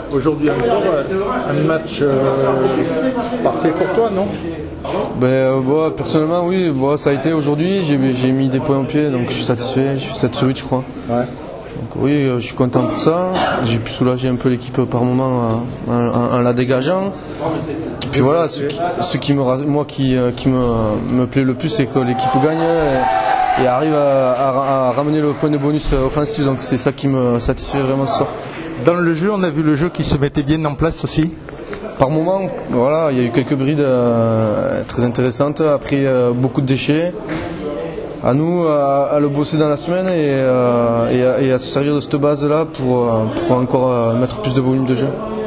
Aujourd'hui encore, un match parfait pour toi, non? Personnellement, oui, ça a été aujourd'hui. J'ai mis des points au pied, donc je suis satisfait. Je suis 7 sur 8, je crois. Ouais. Donc, oui, je suis content pour ça. J'ai pu soulager un peu l'équipe par moment en la dégageant. Et puis voilà, ce qui me plaît le plus, c'est que l'équipe gagne et arrive à ramener le point de bonus offensif. Donc c'est ça qui me satisfait vraiment ce soir. Dans le jeu, on a vu le jeu qui se mettait bien en place aussi. Par moment, voilà, il y a eu quelques brides très intéressantes. Après, beaucoup de déchets. À nous à le bosser dans la semaine et à se servir de cette base-là pour encore mettre plus de volume de jeu.